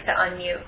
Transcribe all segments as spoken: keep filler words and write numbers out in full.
to unmute.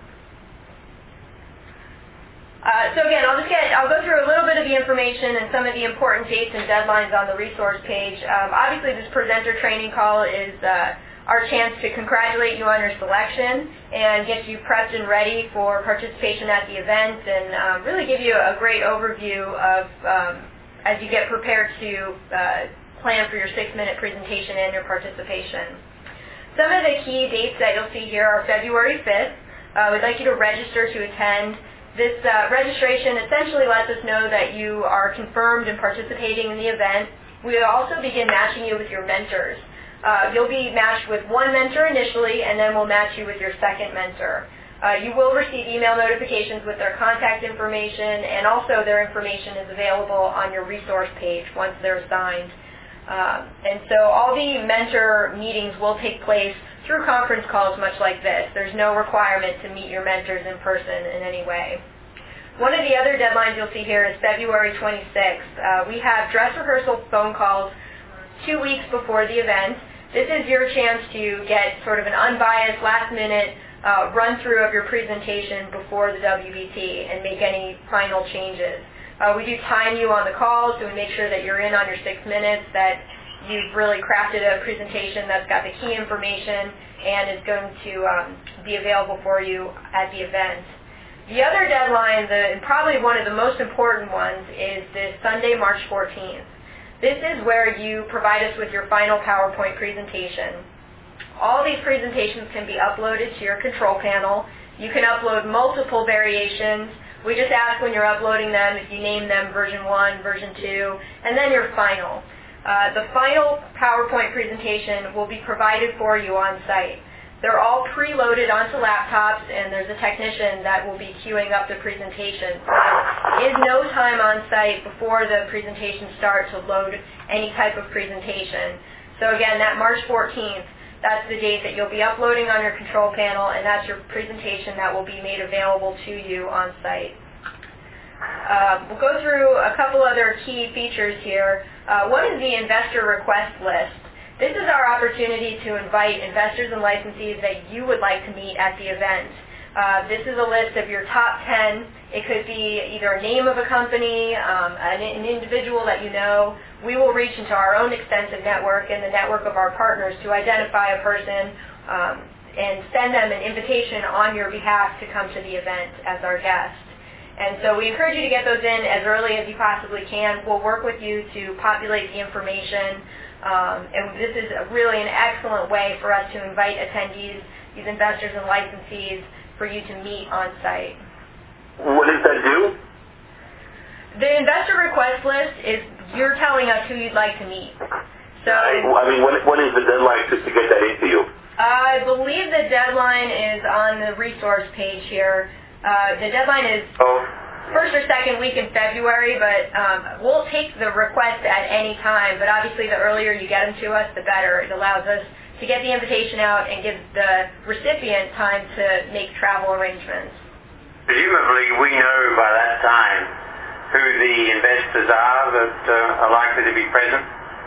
Uh, so again, I'll just get, I'll go through a little bit of the information and some of the important dates and deadlines on the resource page. Um, obviously, this presenter training call is uh, our chance to congratulate you on your selection and get you prepped and ready for participation at the event, and uh, really give you a great overview of um, as you get prepared to uh, plan for your six-minute presentation and your participation. Some of the key dates that you'll see here are February fifth. Uh, we'd like you to register to attend. This uh, registration essentially lets us know that you are confirmed and participating in the event. We'll also begin matching you with your mentors. Uh, you'll be matched with one mentor initially, and then we'll match you with your second mentor. Uh, you will receive email notifications with their contact information, and also their information is available on your resource page once they're assigned. Uh, and so all the mentor meetings will take place through conference calls much like this. There's no requirement to meet your mentors in person in any way. One of the other deadlines you'll see here is February twenty-sixth. Uh, we have dress rehearsal phone calls two weeks before the event. This is your chance to get sort of an unbiased, last-minute uh, run-through of your presentation before the W B T and make any final changes. Uh, we do time you on the call, so we make sure that you're in on your six minutes, that you've really crafted a presentation that's got the key information and is going to um, be available for you at the event. The other deadline, the, and probably one of the most important ones, is this Sunday, March fourteenth. This is where you provide us with your final PowerPoint presentation. All these presentations can be uploaded to your control panel. You can upload multiple variations. We just ask when you're uploading them if you name them version one, version two, and then your final. Uh, the final PowerPoint presentation will be provided for you on site. They're all preloaded onto laptops, and there's a technician that will be queuing up the presentation. So there is no time on site before the presentation starts to load any type of presentation. So again, that March fourteenth, that's the date that you'll be uploading on your control panel, and that's your presentation that will be made available to you on site. Uh, we'll go through a couple other key features here. Uh, one is the investor request list. This is our opportunity to invite investors and licensees that you would like to meet at the event. Uh, this is a list of your top ten. It could be either a name of a company, um, an, an individual that you know. We will reach into our own extensive network and the network of our partners to identify a person um, and send them an invitation on your behalf to come to the event as our guest. And so we encourage you to get those in as early as you possibly can. We'll work with you to populate the information. Um, and this is a really an excellent way for us to invite attendees, these investors and licensees, for you to meet on site. What does that do? The investor request list is you're telling us who you'd like to meet. So I, I mean, when, when is the deadline to, to get that into you? I believe the deadline is on the resource page here. Uh, the deadline is Oh. first or second week in February, but um, we'll take the request at any time. But obviously, the earlier you get them to us, the better. It allows us to get the invitation out and gives the recipient time to make travel arrangements. Presumably, we know by that time who the investors are that uh, are likely to be present.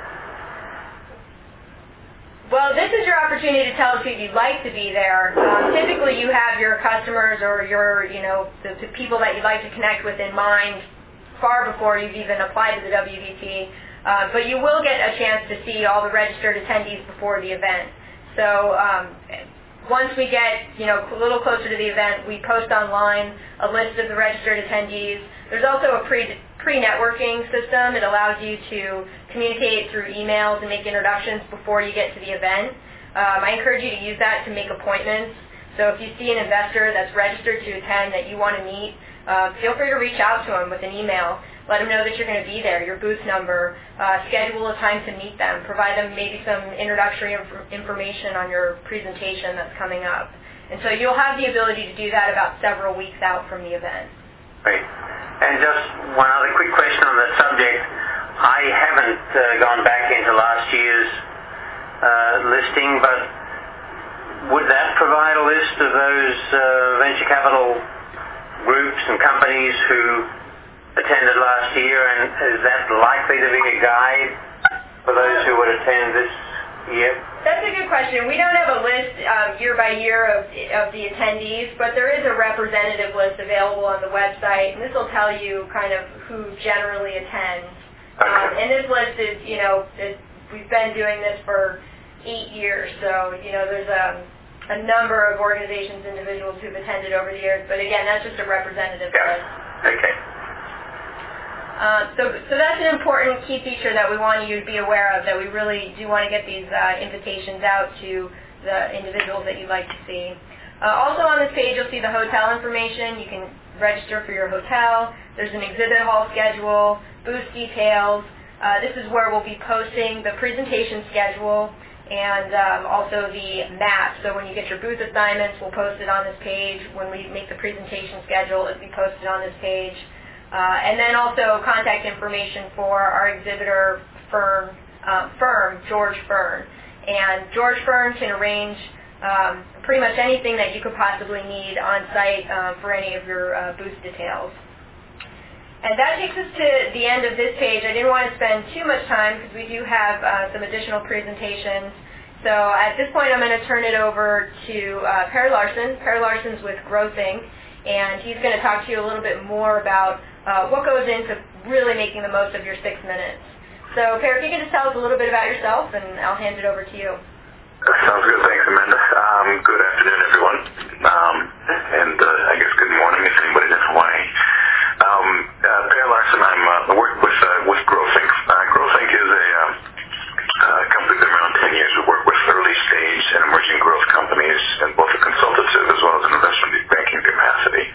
Well, this is your opportunity to tell us who you'd like to be there. Um, typically, you have your customers or your, you know, the, the people that you'd like to connect with in mind far before you've even applied to the W B T. Uh, but you will get a chance to see all the registered attendees before the event. So um, once we get, you know, a little closer to the event, we post online a list of the registered attendees. There's also a pre pre-networking system. It allows you to communicate through emails and make introductions before you get to the event. Um, I encourage you to use that to make appointments. So if you see an investor that's registered to attend that you want to meet, uh, feel free to reach out to them with an email. Let them know that you're going to be there, your booth number, uh, schedule a time to meet them, provide them maybe some introductory inf- information on your presentation that's coming up. And so you'll have the ability to do that about several weeks out from the event. Great. And just one other quick question on that subject. I haven't uh, gone back into last year's uh, listing, but would that provide a list of those uh, venture capital groups and companies who attended last year, and is that likely to be a guide for those who would attend this Yep. That's a good question. We don't have a list um, year by year of, of the attendees, but there is a representative list available on the website, and this will tell you kind of who generally attends. Um, and this list is, you know, is, we've been doing this for eight years, so, you know, there's a, a number of organizations, individuals who've attended over the years, but again, that's just a representative Yeah. list. Okay. Uh, so, so that's an important key feature that we want you to be aware of, that we really do want to get these uh, invitations out to the individuals that you'd like to see. Uh, also on this page, you'll see the hotel information. You can register for your hotel. There's an exhibit hall schedule, booth details. Uh, this is where we'll be posting the presentation schedule and um, also the map. So when you get your booth assignments, we'll post it on this page. When we make the presentation schedule, it'll be posted on this page. Uh, and then also contact information for our exhibitor firm, uh, firm, George Fern. And George Fern can arrange um, pretty much anything that you could possibly need on site uh, for any of your uh, booth details. And that takes us to the end of this page. I didn't want to spend too much time because we do have uh, some additional presentations. So at this point, I'm going to turn it over to uh, Per Larson. Per Larson's with Growth Incorporated, and he's going to talk to you a little bit more about Uh, what goes into really making the most of your six minutes. So, Per, if you can just tell us a little bit about yourself, and I'll hand it over to you. Sounds good. Thanks, Amanda. Um, good afternoon, everyone. Um, and uh, I guess good morning if anybody's in Hawaii. Um, uh, Per Larson, I'm uh, work with uh, with Growth Incorporated. Uh, Growth Incorporated is a um, uh, company that's been around ten years. We work with early stage and emerging growth companies in both a consultative as well as an investment banking capacity.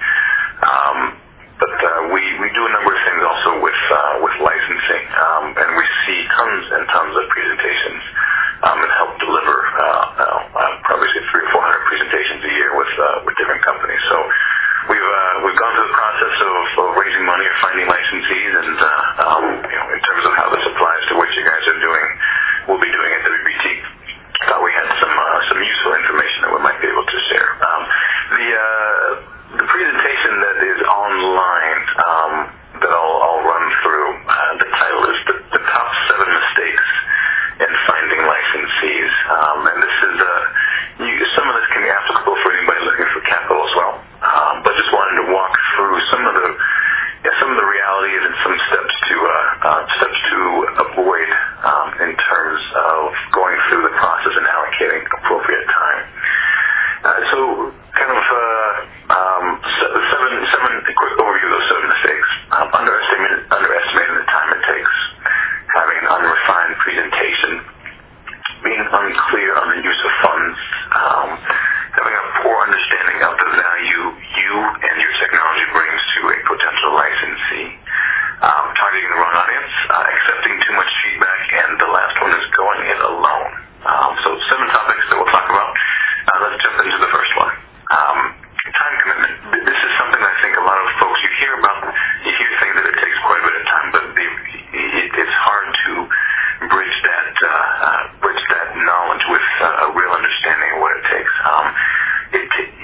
Um, But uh, we, we do a number of things also with uh, with licensing, um, and we see tons and tons of presentations um, and help deliver uh, uh, probably say three or four hundred presentations a year with uh, with different companies. So we've uh, we've gone through the process of, of raising money or finding licensees, and uh, um, you know, in terms of how this applies to what you guys are doing, we'll be doing at W B T. Thought we had some uh, some useful information that we might be able to share. Um, the uh, The presentation that is online um, that I'll, I'll run through, uh, the title is the, the Top Seven Mistakes in Finding Licensees. Um, and this is, uh, you, some of this can be applicable for anybody looking for capital as well. Um, but just wanted to walk through some of the yeah, some of the realities and some steps to uh, uh, steps to avoid um, in terms of going through the process and allocating appropriate time. Uh, so, kind of uh, um, seven, seven quick overview of those seven mistakes. Um, underestimating, underestimating the time it takes, having an unrefined presentation, being unclear on the use of funds, um, having a poor understanding of the value you and your technology brings to a potential licensee, um, targeting the wrong audience, uh, accepting too much feedback, and the last one is going it alone. Um, so seven topics that we'll talk about. Uh, let's jump into the first one. Um, time commitment. This is something I think a lot of folks, you hear about, you hear things that it takes quite a bit of time, but they, it, it's hard to bridge that uh, uh, bridge that knowledge with uh, a real understanding of what it takes. Um, it,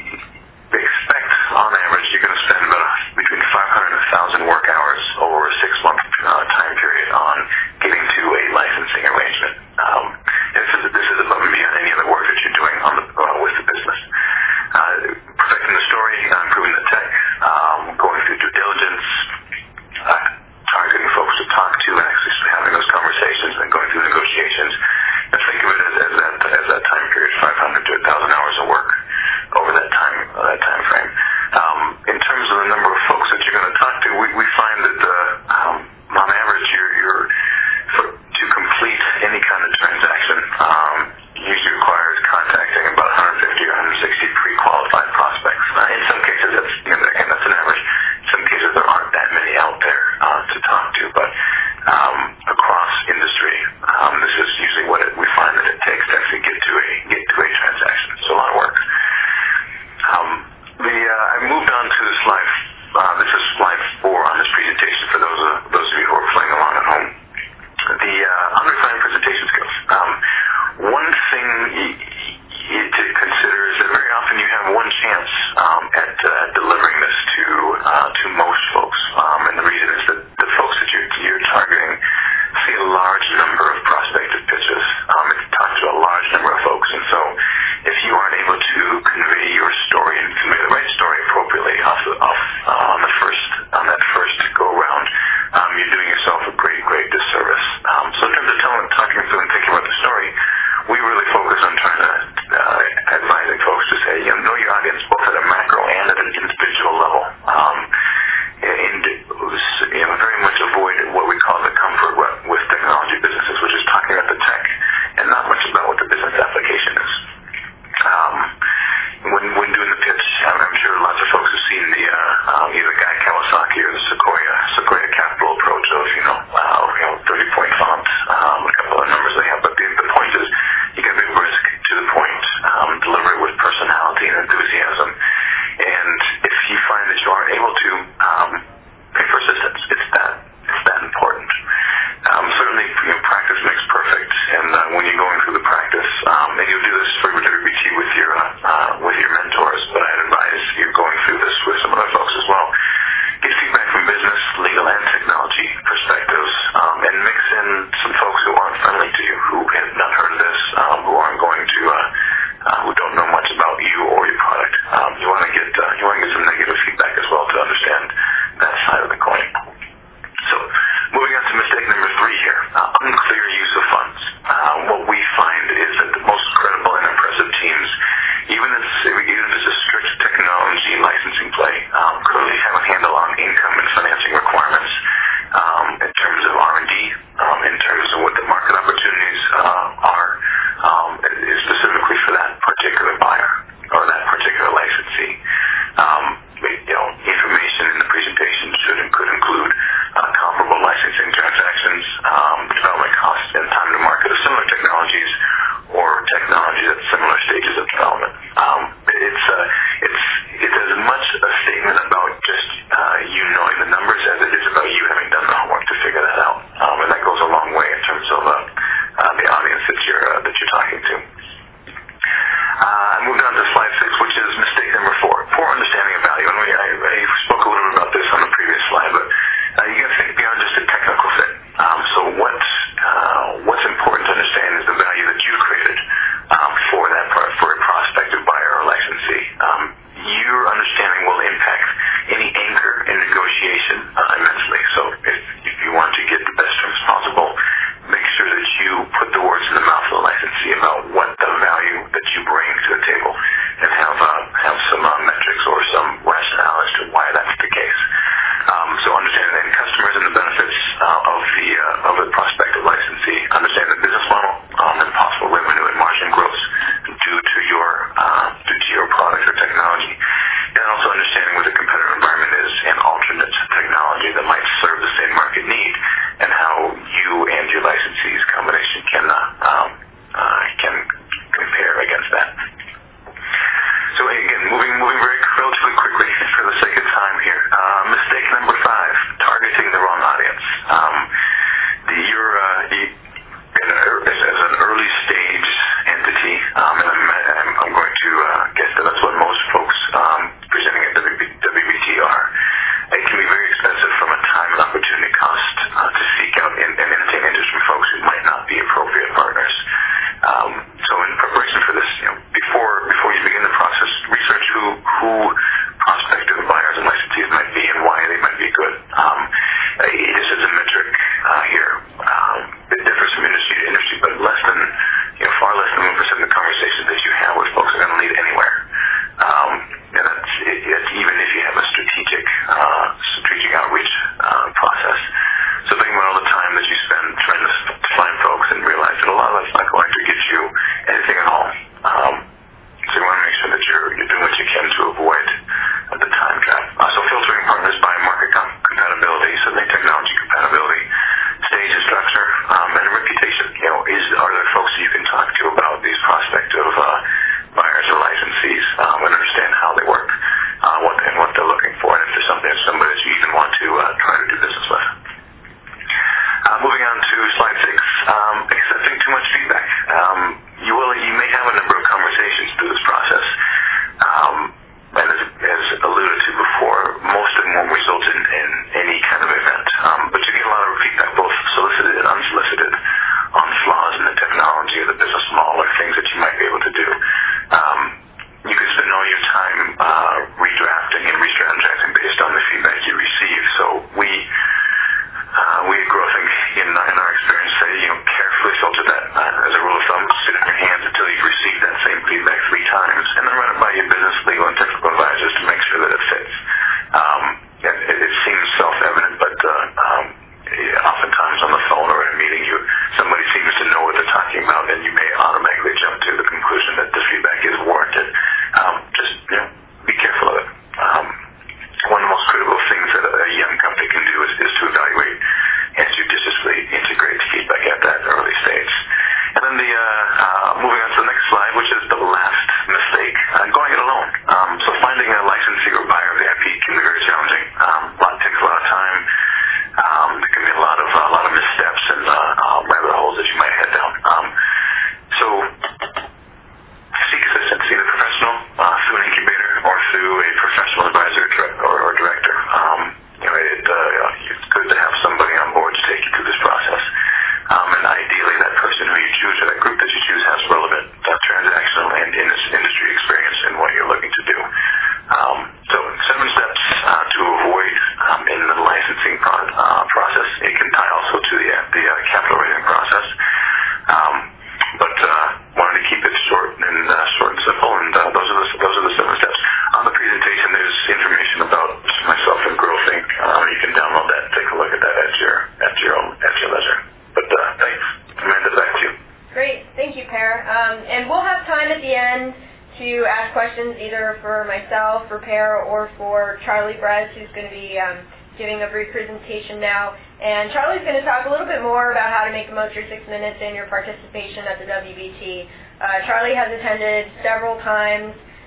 they expect, on average, you're going to spend about between five hundred and one thousand work hours over a six-month uh, time period on getting to a licensing arrangement. Um, this is this is above and beyond any other work that you're doing on the uh, with the business. Uh, perfecting the story, uh, improving the tech, um, going through due diligence, uh, targeting folks to talk to, and actually having those conversations and going through negotiations. And think of it as, as that as that time period, five hundred to one thousand hours of work over that time uh, that time frame. Um, in terms of the number of folks that you're going to talk to, we, we find that uh, um, on average, you're, you're for, to complete any kind of transaction, um, usually requires contacting about one hundred fifty or one hundred sixty pre-qualified prospects. Uh, in some cases, that's you know, again that's an average. In some cases, there aren't that many out there uh, to talk to, but um, across industry, um, this is usually what it, we find that it takes to actually get to a get to a transaction. So a lot of work. Um, the uh, I moved on to slide. Uh, this is slide four on this presentation for those uh, those of you who are playing along at home. The uh, unrefined presentation skills. Um, one thing y- y- to consider is that very often you have one chance um, at uh, delivering this to uh, to most folks, um, and the reason is that the folks that you're, you're targeting see a large number of prospective pitches. Um, it's talked to a a statement about just uh, you knowing the numbers as it is about you having done the homework to figure that out. Um, and that goes a long way in terms of uh, uh, the audience that you're uh, that you're talking to. Uh, moving on to slide six, which is mistake number four, poor understanding of value. And we, I, I spoke a little bit about this on the previous slide, but uh, you got to think beyond just a technical fit. Um, so what uh, what's important to understand is the value that you've created um, for that for a prospective buyer or licensee. Um, your understanding will impact any anchor in negotiation uh, immensely. So if, if you want to get the best terms possible, make sure that you put the words in the mouth of the licensee about what the value that you bring to the table, and have uh, have some uh, metrics or some rationale as to why that's the case. Um, so understand the end customers and the benefits uh, of the uh, of the prospective licensee. Understand the business model um, and possible revenue and margin growth due to your uh, due to your product or technology, and also understanding what the competitive environment is and alternate technology that might serve the same market need, and how you and your licensee's combination can uh, um, uh, can compare against that. So again, moving moving very relatively quickly for the sake of time here. Uh, mistake number five: targeting the wrong audience. Um, the, you're uh, you, in a, as, as an early stage entity, um, and I'm, I'm, I'm going to uh, guess that that's what most folks um, presenting at W B T are. It can be very expensive from a time and opportunity cost uh, to seek out and, and entertain industry folks who might not be appropriate partners. Um, so in preparation for this, you know, before before you begin the process, research who who prospective buyers and licensees might be and why they might be good. Um, this is a metric uh, here. Um, it differs from industry to industry, but less than, you know, far less than one percent of the conversations that you have with folks are going to lead anywhere. Um, and that's, it, it's even if you have a strategic uh, strategic outreach uh, process. So think about all the time that you spend trying to find folks and realize that a lot of that's not going to get you anything at all. Um, so you want to make sure that you're, you're doing what you can to avoid uh, the time trap. Uh, so filtering partners by market com- compatibility, so the technology compatibility, stage and structure, um, and reputation. You know, is are there folks that you can talk to about these prospective uh, buyers or licensees um, and understand how they work, uh, what and what they're looking for, and if there's something, somebody that you even want to uh, try to do business with. Uh, moving on to slide six, um, accepting too much feedback. Um, you will, you may have a number of conversations through this process, um, and as, as alluded to before, most of them won't result in, in any kind of event. Um, but you get a lot of feedback, both solicited and unsolicited, on flaws in the technology or the business model or things that you might be able to do. Um, you can spend all your time uh, redrafting and re-strategizing based on the feedback you receive. So we. Uh, we at Growthink, in, in our experience, say, you know, carefully filter that uh, as a rule of thumb. Sit on your hands until you've received that same feedback three times, and then run it by your business, legal, and technical advisors to make sure that it fits. Um, it, it seems self-evident, but uh, um, oftentimes on the phone or in a meeting, you somebody seems to know what they're talking about, and you may automatically jump to the conclusion that the feedback is warranted. Um, just, you know, be careful of it. Um, One of the most critical things that a young company can do is, is to evaluate and judiciously integrate feedback at that early stage. And then the uh, uh, moving on to the next slide, which is the last mistake, uh, going it alone. Um, so finding a licensee or buyer of the I P can be very challenging. Um, a lot takes a lot of time. Um, there can be a lot of a lot of missteps and uh, uh, rabbit holes that you might head down. Um, so seek assistance, either professional uh, through an incubator or through a professional advisor or, or director. Um, you know, it, uh, it's good to have somebody on board to take you through this process. Um, and ideally, that person who you choose or that group that you choose has relevant uh, transactional and industry experience in what you're looking to do. Um, so seven steps uh, to avoid um, in the licensing pro- uh, process. It can tie also to the, the uh, capital raising process. Um, but uh, wanted to keep it short and uh, short and simple, and uh, those are the those are the seven steps. On the presentation, there's information about myself and Growthink. Uh, you can download that, take a look at that at your at your own at your leisure. But uh, thanks, Amanda. Back to you. Great, thank you, Per. Um, and we'll have time at the end to ask questions either for myself, for Per, or for Charlie Brez, who's going to be um, giving a brief presentation now. And Charlie's going to talk a little bit more about how to make the most of your six minutes and your participation at the W B T. Uh, Charlie has attended several times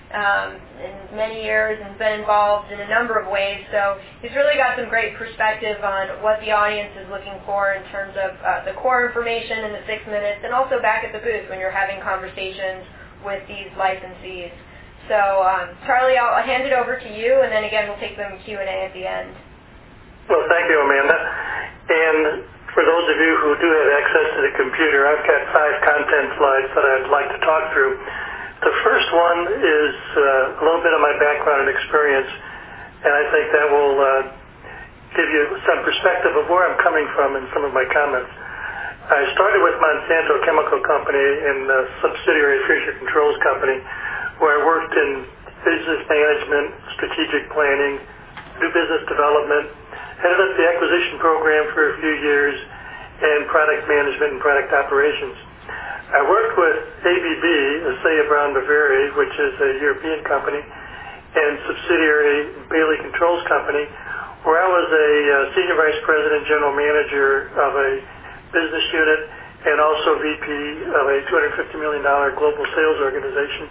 um, in many years and has been involved in a number of ways. So he's really got some great perspective on what the audience is looking for in terms of uh, the core information in the six minutes and also back at the booth when you're having conversations with these licensees. So um, Charlie, I'll, I'll hand it over to you, and then again we'll take some Q and A at the end. Well, thank you, Amanda. And for those of you who do have access to the computer, I've got five content slides that I'd like to talk through. The first one is uh, a little bit of my background and experience, and I think that will uh, give you some perspective of where I'm coming from in some of my comments. I started with Monsanto Chemical Company and a subsidiary Fisher Controls Company, where I worked in business management, strategic planning, new business development, headed up the acquisition program for a few years, and product management and product operations. I worked with A B B, Assea Brown Boveri, which is a European company, and subsidiary Bailey Controls Company, where I was a uh, senior vice president, general manager of a business unit, and also V P of a two hundred fifty million dollars global sales organization.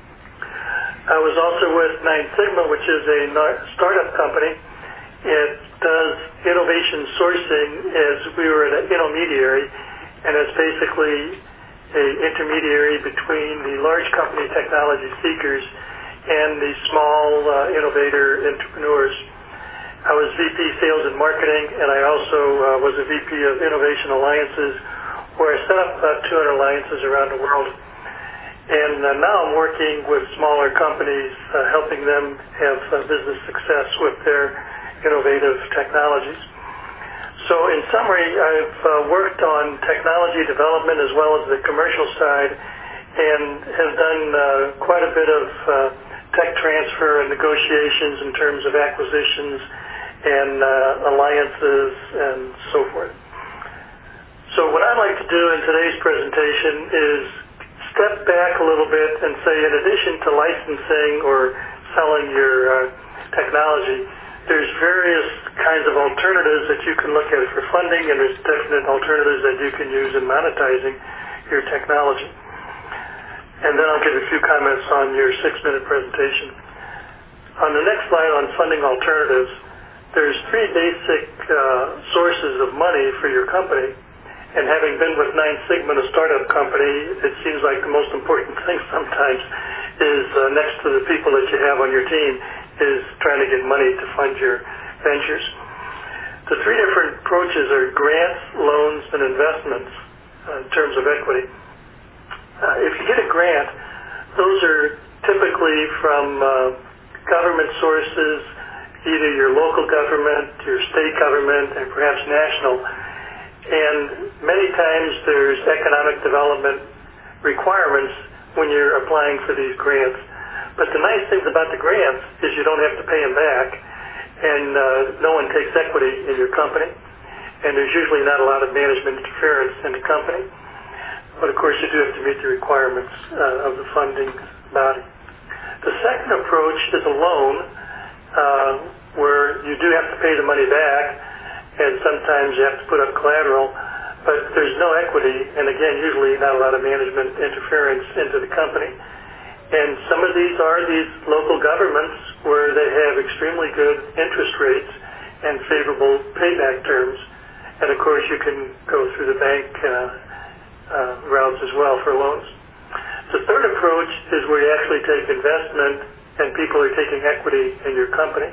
I was also with Nine Sigma, which is a startup company. It does innovation sourcing as we were an intermediary, and it's basically a intermediary between the large company technology seekers and the small uh, innovator entrepreneurs. I was V P Sales and Marketing, and I also uh, was a V P of Innovation Alliances, where I set up about two hundred alliances around the world. And uh, now I'm working with smaller companies, uh, helping them have uh, business success with their innovative technologies. So in summary, I've uh, worked on technology development as well as the commercial side, and have done uh, quite a bit of uh, tech transfer and negotiations in terms of acquisitions and uh, alliances and so forth. So what I'd like to do in today's presentation is step back a little bit and say, in addition to licensing or selling your uh, technology, there's various kinds of alternatives that you can look at for funding, and there's definite alternatives that you can use in monetizing your technology. And then I'll give a few comments on your six-minute presentation. On the next slide on funding alternatives, there's three basic uh, sources of money for your company. And having been with Nine Sigma, a startup company, it seems like the most important thing sometimes is uh, next to the people that you have on your team is trying to get money to fund your ventures. The three different approaches are grants, loans, and investments uh, in terms of equity. Uh, if you get a grant, those are typically from uh, government sources, either your local government, your state government, and perhaps national. And many times there's economic development requirements when you're applying for these grants. But the nice thing about the grants is you don't have to pay them back, and uh, no one takes equity in your company, and there's usually not a lot of management interference in the company. But of course you do have to meet the requirements uh, of the funding body. The second approach is a loan, uh, where you do have to pay the money back, and sometimes you have to put up collateral, but there's no equity, and again, usually not a lot of management interference into the company. And some of these are these local governments where they have extremely good interest rates and favorable payback terms. And of course, you can go through the bank uh, uh, routes as well for loans. The third approach is where you actually take investment and people are taking equity in your company.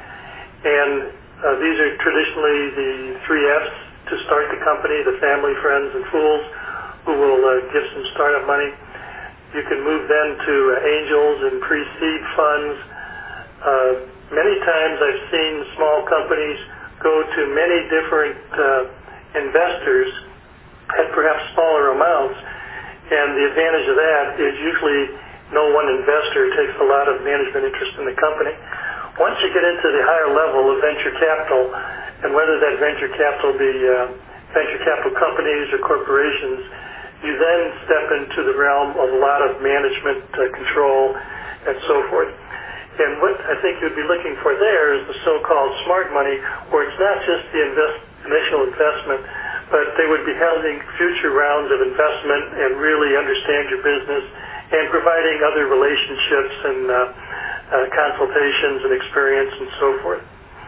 And uh, these are traditionally the three F's to start the company: the family, friends, and fools, who will uh, give some startup money. You can move then to angels and pre-seed funds. Uh, many times I've seen small companies go to many different uh, investors at perhaps smaller amounts, and the advantage of that is usually no one investor takes a lot of management interest in the company. Once you get into the higher level of venture capital, and whether that venture capital be uh, venture capital companies or corporations, you then step into the realm of a lot of management uh, control and so forth. And what I think you'd be looking for there is the so-called smart money, where it's not just the invest, initial investment, but they would be holding future rounds of investment and really understand your business and providing other relationships and uh, uh, consultations and experience and so forth.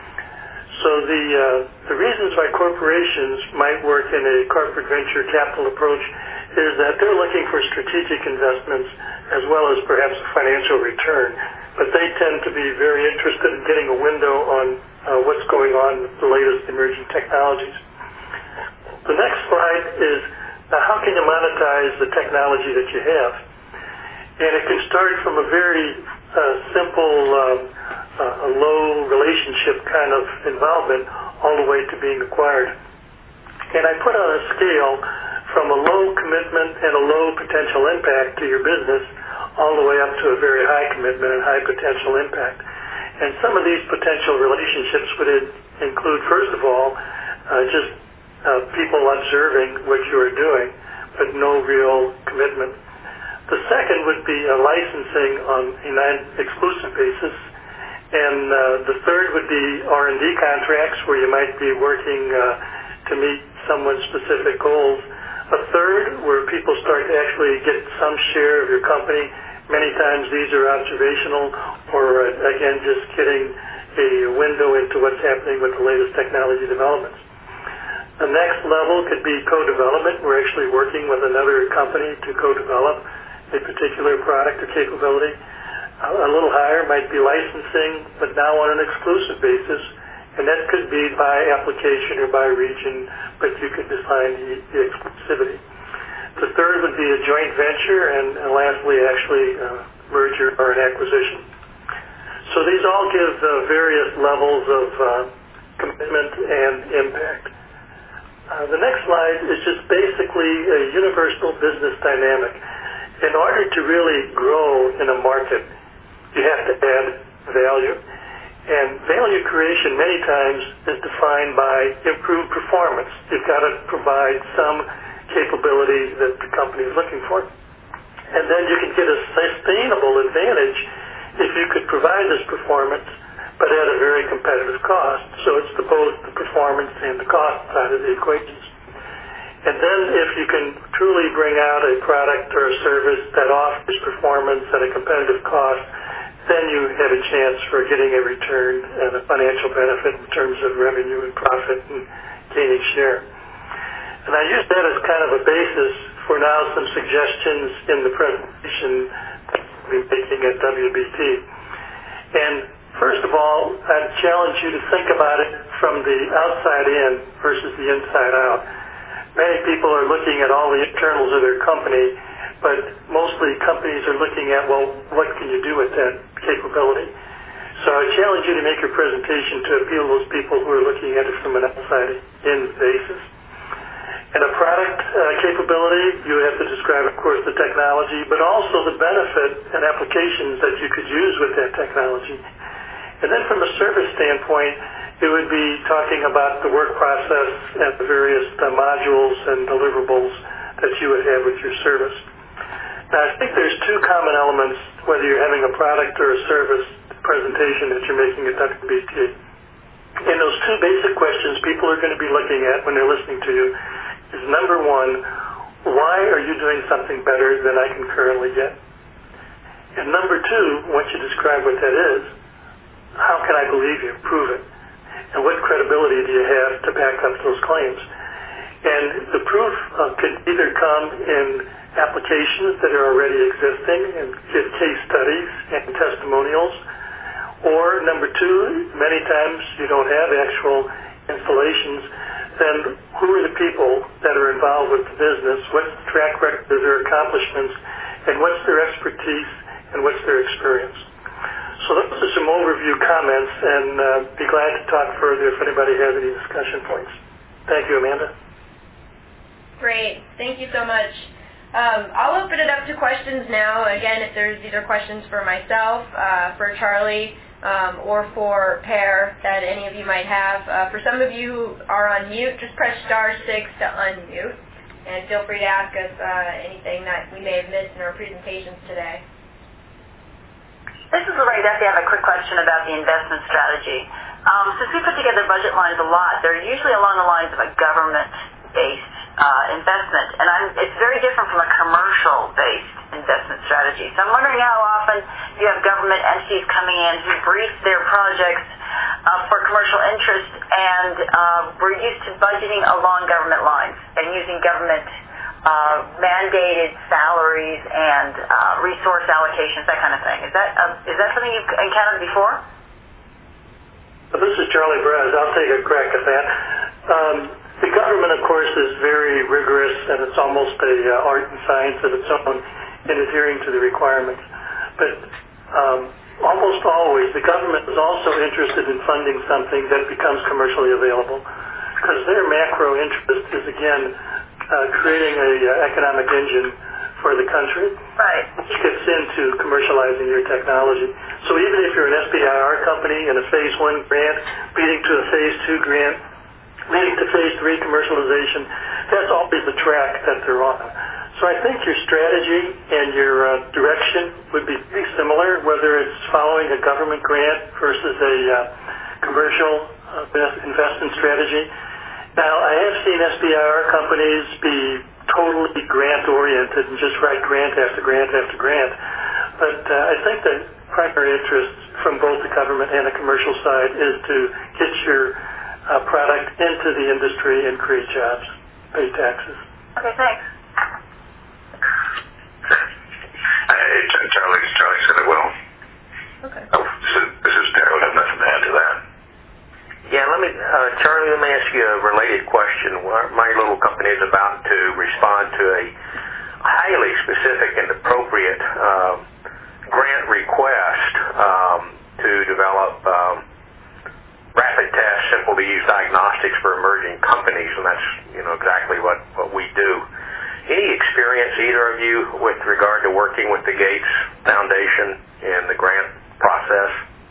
So the uh, the reasons why corporations might work in a corporate venture capital approach is that they're looking for strategic investments as well as perhaps a financial return, but they tend to be very interested in getting a window on uh, what's going on with the latest emerging technologies. The next slide is uh, how can you monetize the technology that you have? And it can start from a very uh, simple, um, uh, a low relationship kind of involvement all the way to being acquired. And I put on a scale from a low commitment and a low potential impact to your business all the way up to a very high commitment and high potential impact. And some of these potential relationships would include, first of all, uh, just uh, people observing what you are doing, but no real commitment. The second would be a licensing on a non-exclusive basis. And uh, the third would be R and D contracts where you might be working uh, to meet someone's specific goals. A third where people start to actually get some share of your company. Many times these are observational or, uh, again, just getting a window into what's happening with the latest technology developments. The next level could be co-development. We're actually working with another company to co-develop a particular product or capability. A little higher might be licensing, but now on an exclusive basis, and that could be by application or by region, but you could define the, the exclusivity. The third would be a joint venture, and, and lastly, actually, a merger or an acquisition. So these all give uh, various levels of uh, commitment and impact. Uh, the next slide is just basically a universal business dynamic. In order to really grow in a market, you have to add value. And value creation many times is defined by improved performance. You've got to provide some capability that the company is looking for. And then you can get a sustainable advantage if you could provide this performance, but at a very competitive cost. So it's the, both the performance and the cost side of the equations. And then if you can truly bring out a product or a service that offers performance at a competitive cost, then you have a chance for getting a return and a financial benefit in terms of revenue and profit and gaining share. And I use that as kind of a basis for now some suggestions in the presentation that we'll be making at W B T. And first of all, I'd challenge you to think about it from the outside in versus the inside out. Many people are looking at all the internals of their company, but mostly companies are looking at, well, what can you do with that capability? So I challenge you to make your presentation to appeal to those people who are looking at it from an outside-in basis. And a product uh, capability, you have to describe, of course, the technology, but also the benefit and applications that you could use with that technology. And then from a service standpoint, it would be talking about the work process and the various uh, modules and deliverables that you would have with your service. Now, I think there's two common elements, whether you're having a product or a service presentation that you're making at W B T. And those two basic questions people are going to be looking at when they're listening to you is, number one, why are you doing something better than I can currently get? And number two, once you describe what that is, how can I believe you? Prove it. And what credibility do you have to back up those claims? And the proof uh, could either come in applications that are already existing and give case studies and testimonials, or number two, many times you don't have actual installations, then who are the people that are involved with the business, what's the track record of their accomplishments, and what's their expertise and what's their experience. So those are some overview comments, and uh, be glad to talk further if anybody has any discussion points. Thank you, Amanda. Great. Thank you so much. Um, I'll open it up to questions now. Again, if there's either questions for myself, uh, for Charlie, um, or for Per that any of you might have. Uh, for some of you who are on mute, just press star six to unmute, and feel free to ask us uh, anything that we may have missed in our presentations today. This is Lorraine Duffy. I have a quick question about the investment strategy. Um, since we put together budget lines a lot, they're usually along the lines of a government-based uh, investment, and I'm, it's very different from a commercial-based investment strategy. So I'm wondering how often you have government entities coming in who brief their projects uh, for commercial interest, and uh, we're used to budgeting along government lines and using government uh, mandated salaries and uh, resource allocations, that kind of thing. Is that uh, is that something you've encountered before? This is Charlie Braz. I'll take a crack at that. Um, the government, of course, is very rigorous, and it's almost a uh, art and science of its own in adhering to the requirements. But um, almost always, the government is also interested in funding something that becomes commercially available, because their macro interest is, again, uh, creating an uh, economic engine for the country, right, which gets into commercializing your technology. So even if you're an S B I R company in a phase one grant, leading to a phase two grant, leading to phase three commercialization, that's always the track that they're on. So I think your strategy and your uh, direction would be pretty similar, whether it's following a government grant versus a uh, commercial uh, investment strategy. Now, I have seen S B I R companies be totally grant-oriented and just write grant after grant after grant. But uh, I think the primary interest from both the government and the commercial side is to get your uh, product into the industry and create jobs, pay taxes. Okay, thanks. Hey, Charlie, Charlie said it well. Okay. Oh, this is, this is Darryl. I have nothing to add to that. Yeah, let me, uh, Charlie, let me ask you a related question. My little company is about to respond to a highly specific and appropriate uh, grant request um, to develop um, rapid test, simple-to-use diagnostics for emerging companies, and that's, you know, exactly what, what we do. Any experience, either of you, with regard to working with the Gates Foundation in the grant process?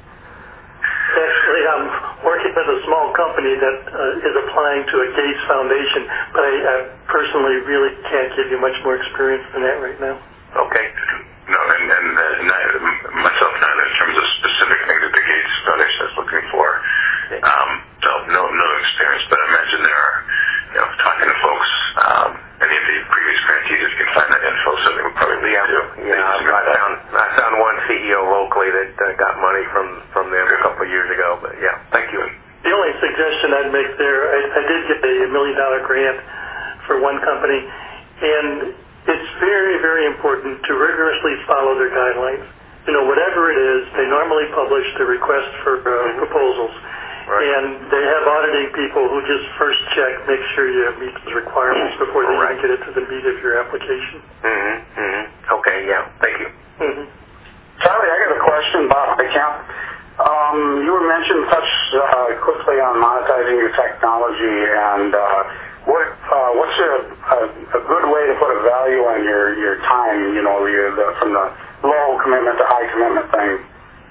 Actually, I'm working with a small company that uh, is applying to a Gates Foundation, but I, I personally really can't give you much more experience than that right now. Okay. No, and, and uh, neither, myself neither in terms of specific things that the Gates Foundation is looking for. Um, so no, no experience, but I imagine there are, you know, talking to folks, um, any of the previous grantees, if you can find that info, so they would probably lead yeah, to. Yeah, I found, I found one C E O locally that uh, got money from, from them a couple of years ago, but yeah, thank you. The only suggestion I'd make there, I, I did get a million dollar grant for one company, and it's very, very important to rigorously follow their guidelines. You know, whatever it is, they normally publish the request for uh, mm-hmm. proposals. Right. And they have auditing people who just first check, make sure you meet those requirements before they right. even get it to the meat of your application. Mm-hmm. Mm-hmm. Okay, yeah, thank you. Mm-hmm. Charlie, I got a question about account. Um, you were mentioned touch uh, quickly on monetizing your technology, and uh, what uh, what's a, a, a good way to put a value on your, your time, you know, your, the, from the low commitment to high commitment thing?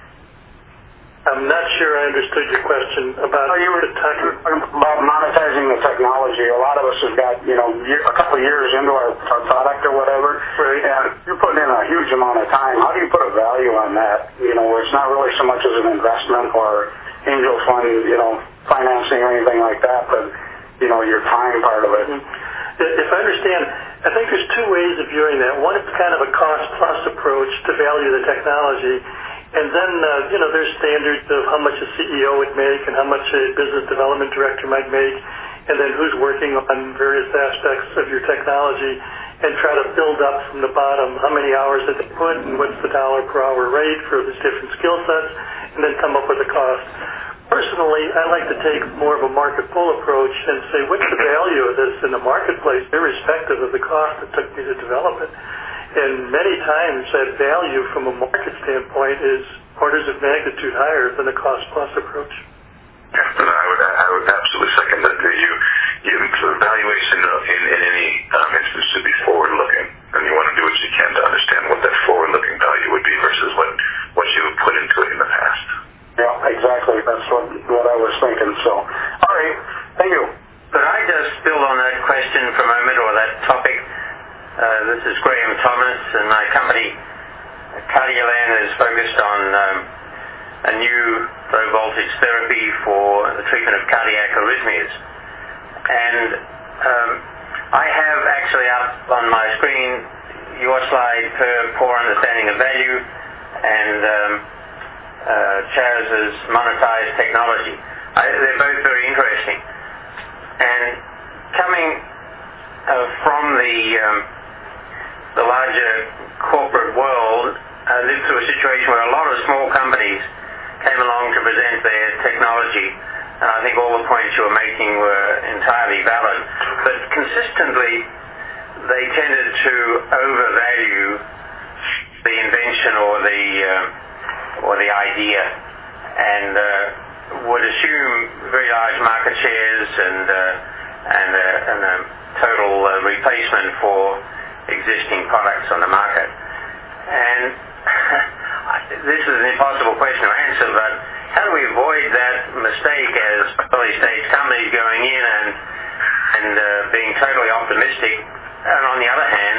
I'm not sure I understood your question about oh, you were the time. About monetizing the technology. A lot of us have got, you know, year, a couple of years into our, our product or whatever, right. and you're putting in a huge amount of time. How do you put a value on that? You know, where it's not really so much as an investment or angel fund, you know, financing or anything like that, but, you know, your time part of it. Mm-hmm. If I understand, I think there's two ways of viewing that. One is kind of a cost-plus approach to value the technology. And then, uh, you know, there's standards of how much a C E O would make and how much a business development director might make, and then who's working on various aspects of your technology, and try to build up from the bottom how many hours that they put and what's the dollar per hour rate for these different skill sets, and then come up with a cost. Personally, I like to take more of a market pull approach and say, what's the value of this in the marketplace, irrespective of the cost it took me to develop it? And many times that value from a market standpoint is orders of magnitude higher than the cost-plus approach. Yeah, but I would, I would absolutely second that. You, you, the valuation in, in any um, instance should be forward-looking, and you want to do what you can to understand what that forward-looking value would be versus what, what you would put into it in the past. Yeah, exactly. That's what, what I was thinking. So, all right, thank you. Could I just build on that question for a moment, or that topic? Uh, this is Graham Thomas, and my company, Cardiolan, is focused on um, a new low-voltage therapy for the treatment of cardiac arrhythmias. And um, I have actually up on my screen your slide per Poor Understanding of Value and um, uh, Chaz's Monetized Technology. I, they're both very interesting. And coming uh, from the um, the larger corporate world, I lived through a situation where a lot of small companies came along to present their technology, and I think all the points you were making were entirely valid. But consistently, they tended to overvalue the invention or the uh, or the idea, and uh, would assume very large market shares and uh, and, uh, and a total uh, replacement for existing products on the market. And this is an impossible question to answer, but how do we avoid that mistake as early stage companies going in and and uh, being totally optimistic, and on the other hand,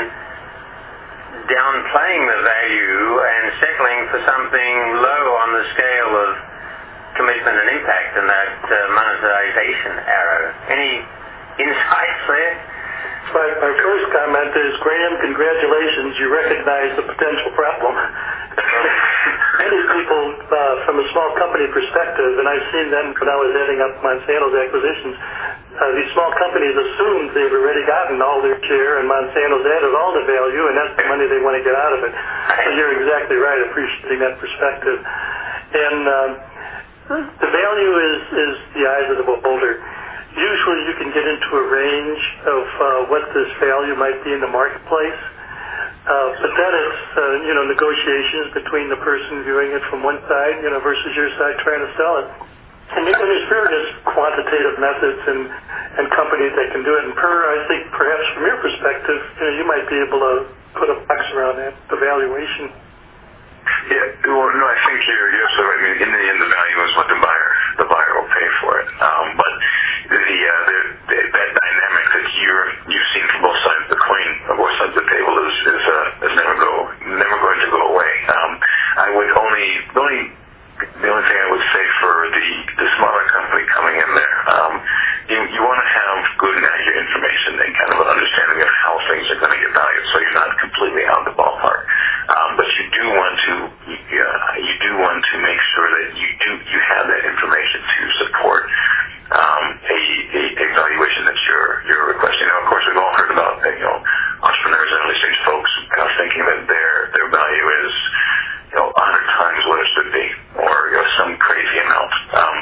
downplaying the value and settling for something low on the scale of commitment and impact in that uh, monetization arrow? Any insights there? My, my first comment is, Graham, congratulations, you recognize the potential problem. Many people, uh, from a small company perspective, and I've seen them when I was heading up Monsanto's acquisitions, uh, these small companies assumed they've already gotten all their share, and Monsanto's added all the value, and that's the money they want to get out of it. So you're exactly right, appreciating that perspective. And um, the value is, is the eyes of the beholder. Usually you can get into a range of uh, what this value might be in the marketplace, uh, but then it's uh, you know negotiations between the person viewing it from one side, you know, versus your side trying to sell it. And, and there's various quantitative methods and, and companies that can do it. And per, I think perhaps from your perspective, you know, you might be able to put a box around that evaluation. Yeah, well, no, I think you're, you're so right. I mean, in the end, the value is what the buyer, the buyer will pay for it. Um, but the, uh, the, the that dynamic that you're you've seen from both sides of the coin, on both sides of the table, is is, uh, is never go never going to go away. Um, I would only the only the only thing I would say for the the smaller company coming in there, um, you you want to have good and accurate information and kind of an understanding of how things are going to get valued, so you're not completely out of the ballpark. Um, but you do want to uh, you do want to make sure that you do you have that information to support um, a, a evaluation that you're you're requesting. Now, of course, we've all heard about you know entrepreneurs and early stage folks kind of thinking that their their value is you know a hundred times what it should be, or you know some crazy amount. Um,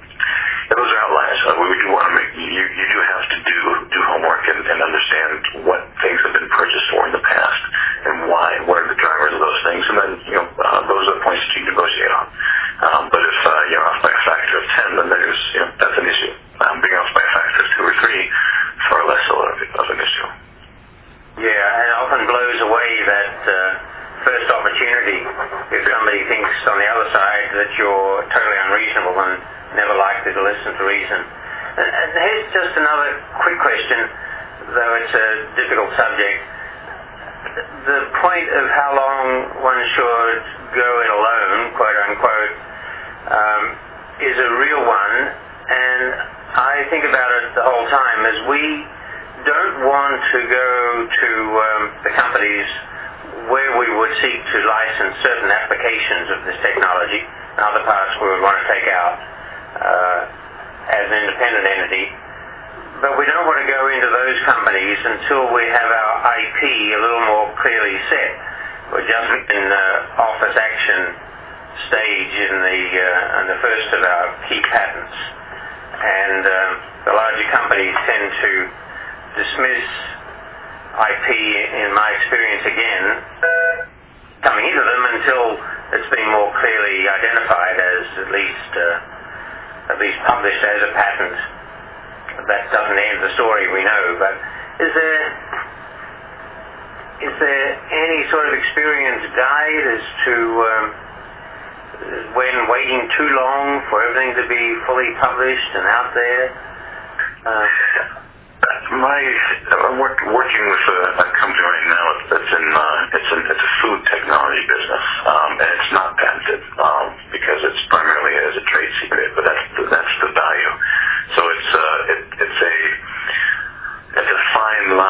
those are outliers. Uh, we do want to make you you do have to do do homework and, and understand what things have been purchased for in the past and why, what are the drivers of those things, and then you know uh, those are points that you negotiate on. Um, but if uh, you're off by a factor of ten, then there's you know that's an issue. Um, being off by a factor of two or three is far less of, of an issue. Yeah, it often blows away that uh, first opportunity if somebody thinks on the other side that you're totally unreasonable and never likely to listen to reason. And, and here's just another quick question, though it's a difficult subject. The point of how long one should go it alone, quote unquote, um, is a real one, and I think about it the whole time as we don't want to go to um, the companies where we would seek to license certain applications of this technology, and other parts we would want to take out uh, as an independent entity. But we don't want to go into those companies until we have our I P a little more clearly set. We're just in the office action stage in the uh, in the first of our key patents, and uh, the larger companies tend to dismiss I P, in my experience again, coming into them until it's been more clearly identified as at least uh, at least published as a patent. That doesn't end the story, we know, but is there is there any sort of experience guide as to um, when waiting too long for everything to be fully published and out there? Uh, My, I'm work, working with a, a company right now that's in, uh, it's, in, it's a food technology business, um, and it's not patented, um, because it's primarily as a trade secret, but that's the, that's the value. So it's, uh, it, it's a, it's a fine line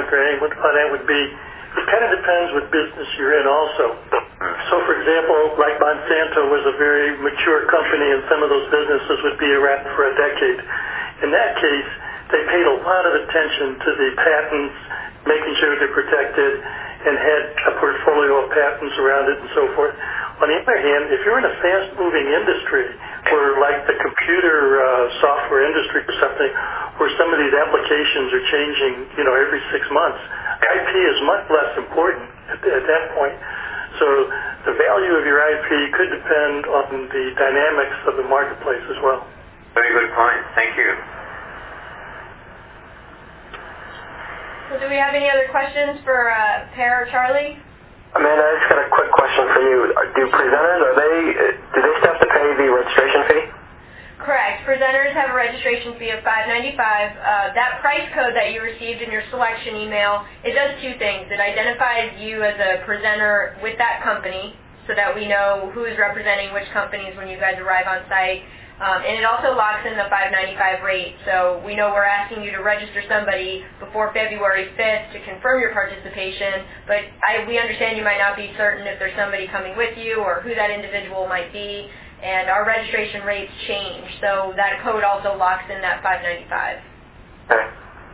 Graham, what how that would be, it kind of depends what business you're in also. So, for example, like Monsanto was a very mature company, and some of those businesses would be around for a decade. In that case, they paid a lot of attention to the patents, making sure they're protected, and had a portfolio of patents around it and so forth. On the other hand, if you're in a fast-moving industry, where like the computer uh, software industry or something, where some of these applications are changing, you know, every six months, I P is much less important at, at that point. So the value of your I P could depend on the dynamics of the marketplace as well. Very good point. Thank you. So do we have any other questions for uh, Per or Charlie? Amanda, I just got a quick question for you. Do presenters, are they, do they still have to pay the registration fee? Correct. Presenters have a registration fee of five ninety-five. Uh, that price code that you received in your selection email, it does two things. It identifies you as a presenter with that company so that we know who is representing which companies when you guys arrive on site. Um, and it also locks in the five ninety-five rate, so we know we're asking you to register somebody before February fifth to confirm your participation, but I, we understand you might not be certain if there's somebody coming with you or who that individual might be, and our registration rates change, so that code also locks in that five ninety-five. Okay.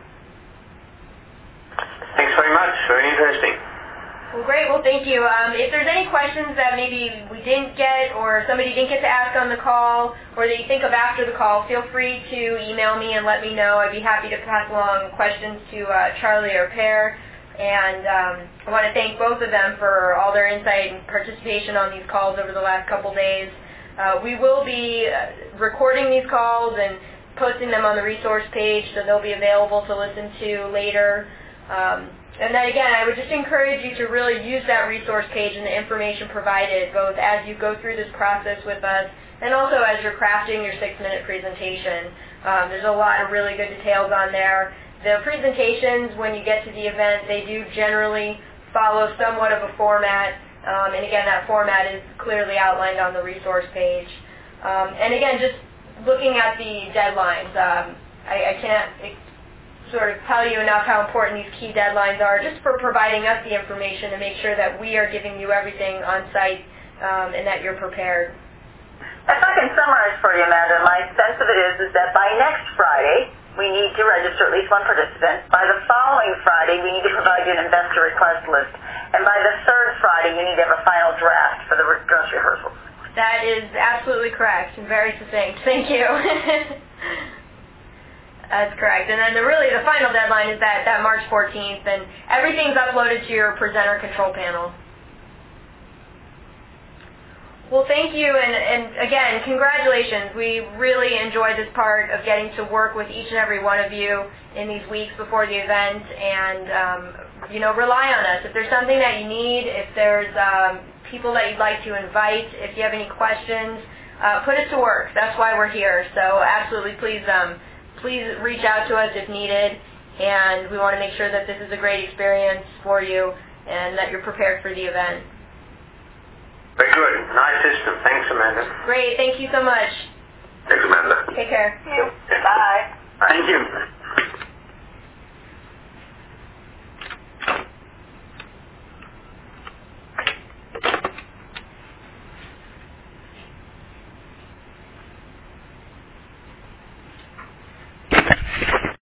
Thanks very much. Very interesting. Well, great. Well, thank you. Um, if there's any questions that maybe we didn't get or somebody didn't get to ask on the call or that you think of after the call, feel free to email me and let me know. I'd be happy to pass along questions to uh, Charlie or Per. And um, I want to thank both of them for all their insight and participation on these calls over the last couple days. Uh, we will be recording these calls and posting them on the resource page, so they'll be available to listen to later. Um, And then again, I would just encourage you to really use that resource page and the information provided, both as you go through this process with us and also as you're crafting your six-minute presentation. Um, there's a lot of really good details on there. The presentations, when you get to the event, they do generally follow somewhat of a format. Um, and again, that format is clearly outlined on the resource page. Um, and again, just looking at the deadlines, um, I, I can't sort of tell you enough how important these key deadlines are, just for providing us the information to make sure that we are giving you everything on site um, and that you're prepared. If I can summarize for you, Amanda, my sense of it is, is that by next Friday, we need to register at least one participant. By the following Friday, we need to provide you an investor request list. And by the third Friday, you need to have a final draft for the dress rehearsals. That is absolutely correct and very succinct. Thank you. That's correct. And then the, really the final deadline is that, that March fourteenth, and everything's uploaded to your presenter control panel. Well, thank you, and, and again, congratulations. We really enjoyed this part of getting to work with each and every one of you in these weeks before the event, and, um, you know, rely on us. If there's something that you need, if there's um, people that you'd like to invite, if you have any questions, uh, put us to work. That's why we're here. So absolutely, please um, please reach out to us if needed, and we want to make sure that this is a great experience for you and that you're prepared for the event. Very good. Nice system. Thanks, Amanda. Great. Thank you so much. Thanks, Amanda. Take care. Thank you. Bye. Thank you.